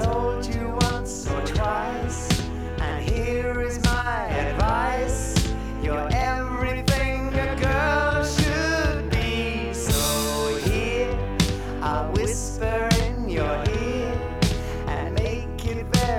told you once or twice, and here is my advice. You're everything a girl should be. So here I whisper in your ear and make it very